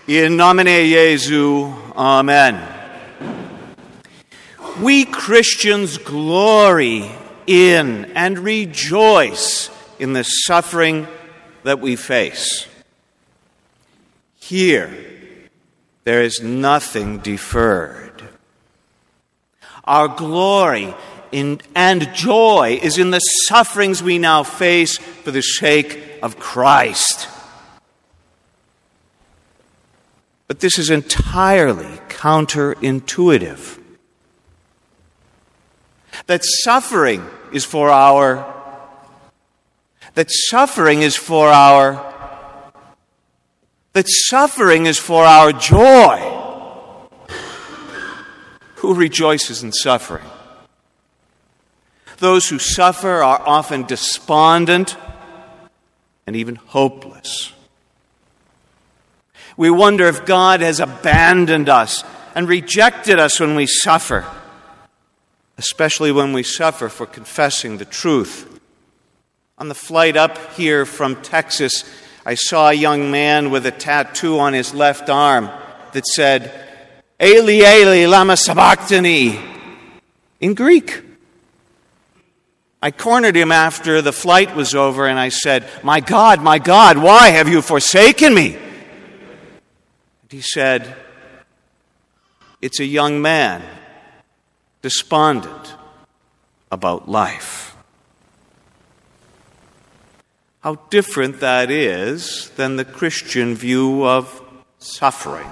In nomine Jesu, amen. We Christians glory in and rejoice in the suffering that we face. Here, there is nothing deferred. Our glory and joy is in the sufferings we now face for the sake of Christ. But this is entirely counterintuitive. That suffering is for our joy. Who rejoices in suffering? Those who suffer are often despondent and even hopeless. We wonder if God has abandoned us and rejected us when we suffer, especially when we suffer for confessing the truth. On the flight up here from Texas, I saw a young man with a tattoo on his left arm that said, Eli, Eli, lama sabachthani, in Greek. I cornered him after the flight was over and I said, my God, why have you forsaken me? And he said, it's a young man, despondent about life. How different that is than the Christian view of suffering.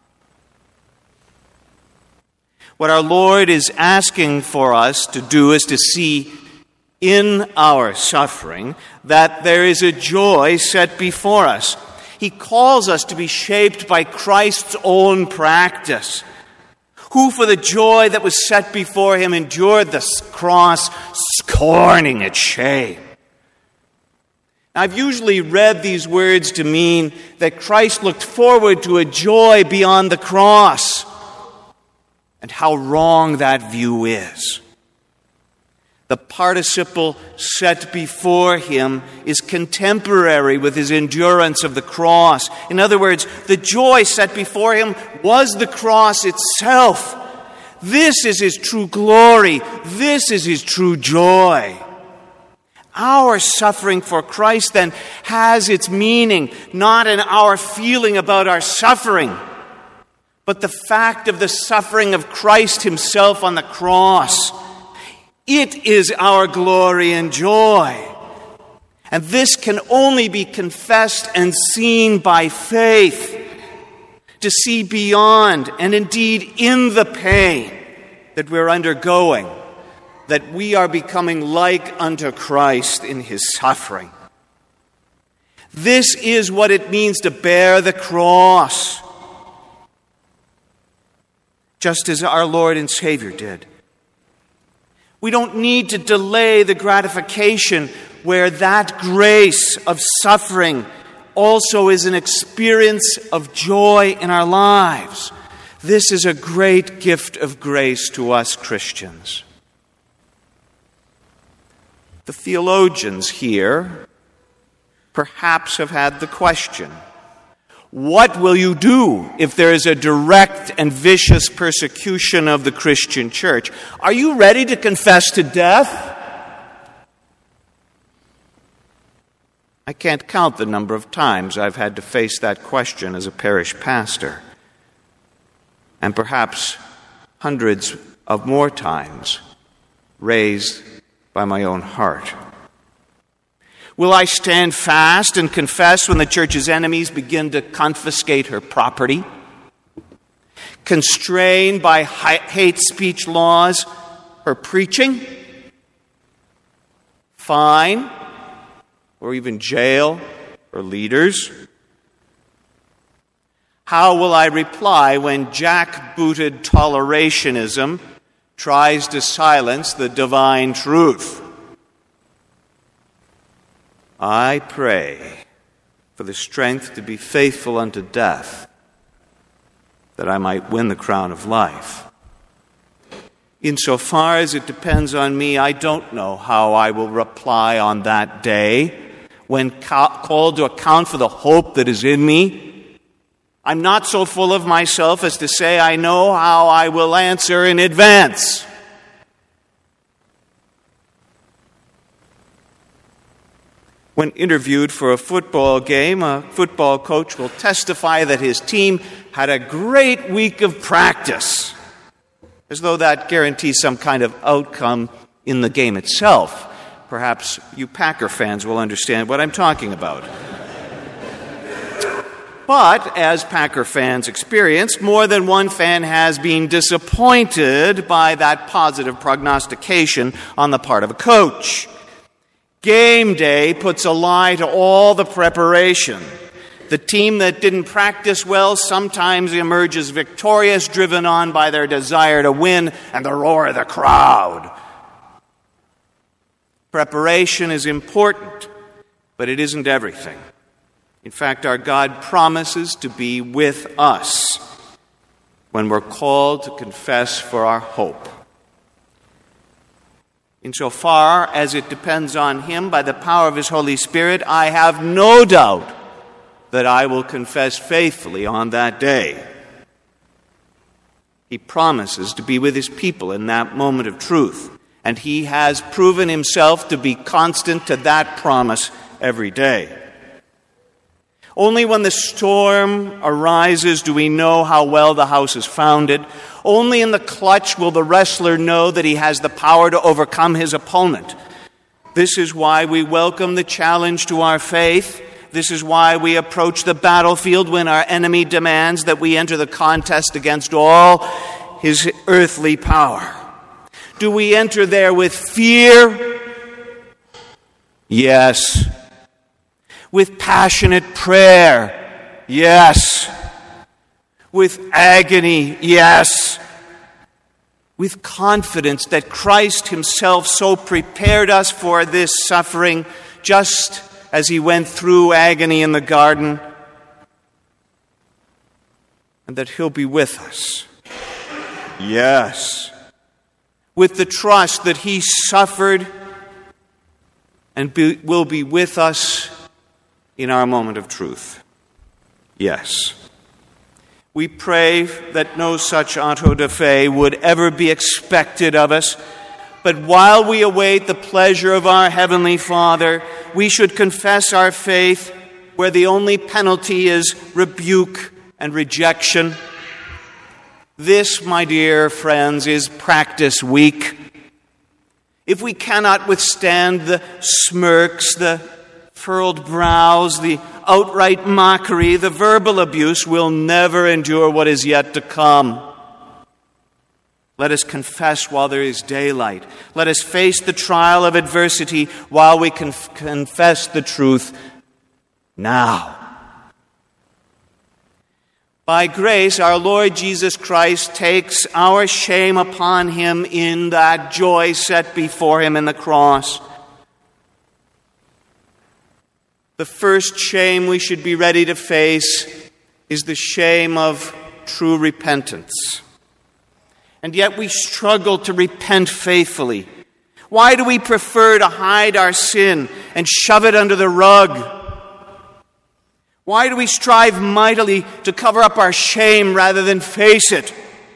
What our Lord is asking for us to do is to see in our suffering that there is a joy set before us. He calls us to be shaped by Christ's own practice, who for the joy that was set before him endured the cross, scorning its shame. I've usually read these words to mean that Christ looked forward to a joy beyond the cross, and how wrong that view is. The participle set before him is contemporary with his endurance of the cross. In other words, the joy set before him was the cross itself. This is his true glory. This is his true joy. Our suffering for Christ, then, has its meaning not in our feeling about our suffering, but the fact of the suffering of Christ himself on the cross. It is our glory and joy. And this can only be confessed and seen by faith, to see beyond and indeed in the pain that we're undergoing, that we are becoming like unto Christ in his suffering. This is what it means to bear the cross, just as our Lord and Savior did. We don't need to delay the gratification where that grace of suffering also is an experience of joy in our lives. This is a great gift of grace to us Christians. The theologians here perhaps have had the question, what will you do if there is a direct and vicious persecution of the Christian church? Are you ready to confess to death? I can't count the number of times I've had to face that question as a parish pastor, and perhaps hundreds of more times raised by my own heart. Will I stand fast and confess when the church's enemies begin to confiscate her property? Constrained by hate speech laws, her preaching? Fine, or even jail her leaders? How will I reply when jackbooted tolerationism tries to silence the divine truth? I pray for the strength to be faithful unto death, that I might win the crown of life. Insofar as it depends on me, I don't know how I will reply on that day when called to account for the hope that is in me. I'm not so full of myself as to say I know how I will answer in advance. When interviewed for a football game, a football coach will testify that his team had a great week of practice, as though that guarantees some kind of outcome in the game itself. Perhaps you Packer fans will understand what I'm talking about. But, as Packer fans experienced, more than one fan has been disappointed by that positive prognostication on the part of a coach. Game day puts a lie to all the preparation. The team that didn't practice well sometimes emerges victorious, driven on by their desire to win and the roar of the crowd. Preparation is important, but it isn't everything. In fact, our God promises to be with us when we're called to confess for our hope. Insofar as it depends on Him by the power of His Holy Spirit, I have no doubt that I will confess faithfully on that day. He promises to be with His people in that moment of truth, and He has proven Himself to be constant to that promise every day. Only when the storm arises do we know how well the house is founded. Only in the clutch will the wrestler know that he has the power to overcome his opponent. This is why we welcome the challenge to our faith. This is why we approach the battlefield when our enemy demands that we enter the contest against all his earthly power. Do we enter there with fear? Yes. With passionate prayer? Yes. With agony? Yes. With confidence that Christ Himself so prepared us for this suffering, just as He went through agony in the garden, and that He'll be with us? Yes. With the trust that He suffered and will be with us in our moment of truth? Yes. We pray that no such auto da fe would ever be expected of us, but while we await the pleasure of our Heavenly Father, we should confess our faith where the only penalty is rebuke and rejection. This, my dear friends, is practice week. If we cannot withstand the smirks, the furrowed brows, the outright mockery, the verbal abuse, will never endure what is yet to come. Let us confess while there is daylight. Let us face the trial of adversity while we confess the truth now. By grace, our Lord Jesus Christ takes our shame upon Him in that joy set before Him in the cross. The first shame we should be ready to face is the shame of true repentance. And yet we struggle to repent faithfully. Why do we prefer to hide our sin and shove it under the rug? Why do we strive mightily to cover up our shame rather than face it?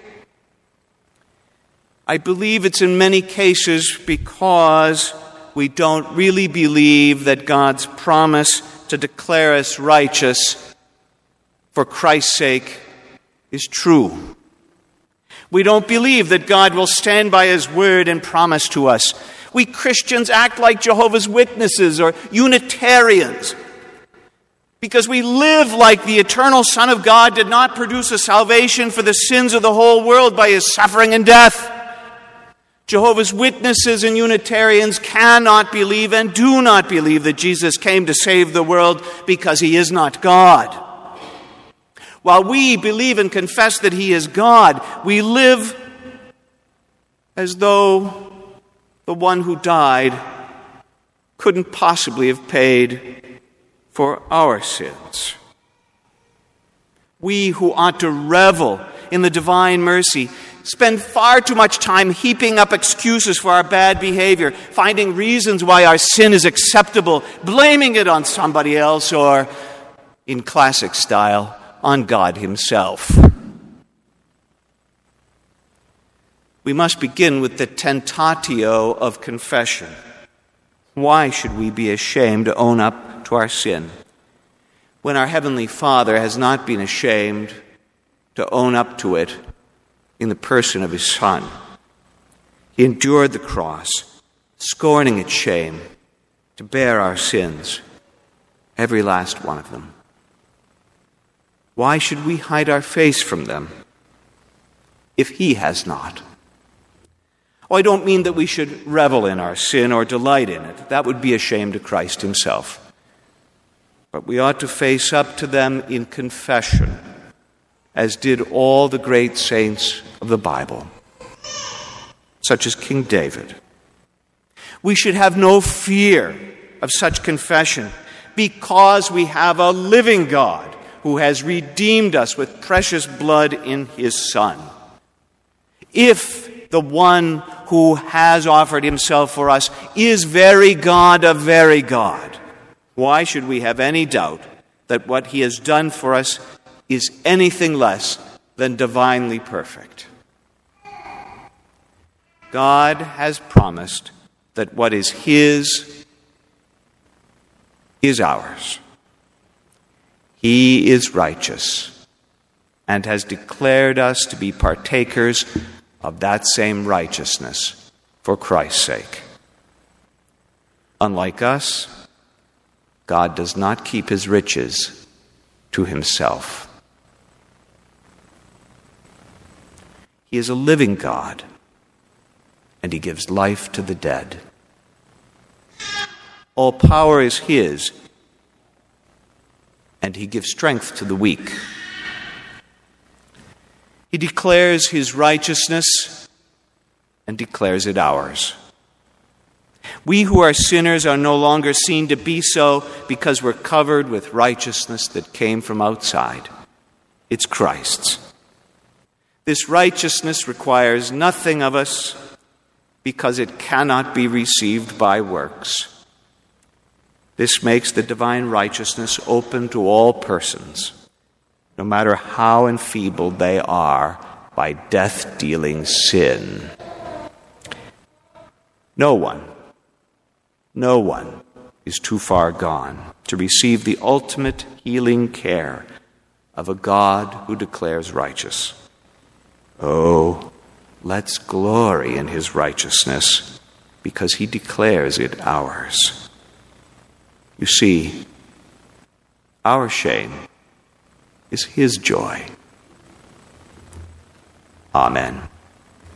I believe it's in many cases because we don't really believe that God's promise to declare us righteous for Christ's sake is true. We don't believe that God will stand by His word and promise to us. We Christians act like Jehovah's Witnesses or Unitarians because we live like the eternal Son of God did not produce a salvation for the sins of the whole world by His suffering and death. Jehovah's Witnesses and Unitarians cannot believe and do not believe that Jesus came to save the world because He is not God. While we believe and confess that He is God, we live as though the one who died couldn't possibly have paid for our sins. We who ought to revel in the divine mercy spend far too much time heaping up excuses for our bad behavior, finding reasons why our sin is acceptable, blaming it on somebody else, or, in classic style, on God himself. We must begin with the tentatio of confession. Why should we be ashamed to own up to our sin when our Heavenly Father has not been ashamed to own up to it in the person of his Son? He endured the cross, scorning its shame, to bear our sins, every last one of them. Why should we hide our face from them if he has not? Oh, I don't mean that we should revel in our sin or delight in it. That would be a shame to Christ himself. But we ought to face up to them in confession, as did all the great saints of the Bible, such as King David. We should have no fear of such confession because we have a living God who has redeemed us with precious blood in his Son. If the one who has offered himself for us is very God of very God, why should we have any doubt that what he has done for us is anything less than divinely perfect? God has promised that what is his is ours. He is righteous and has declared us to be partakers of that same righteousness for Christ's sake. Unlike us, God does not keep his riches to himself. He is a living God, and he gives life to the dead. All power is his, and he gives strength to the weak. He declares his righteousness and declares it ours. We who are sinners are no longer seen to be so because we're covered with righteousness that came from outside. It's Christ's. This righteousness requires nothing of us because it cannot be received by works. This makes the divine righteousness open to all persons, no matter how enfeebled they are by death-dealing sin. No one is too far gone to receive the ultimate healing care of a God who declares righteous. Oh, let's glory in his righteousness because he declares it ours. You see, our shame is his joy. Amen.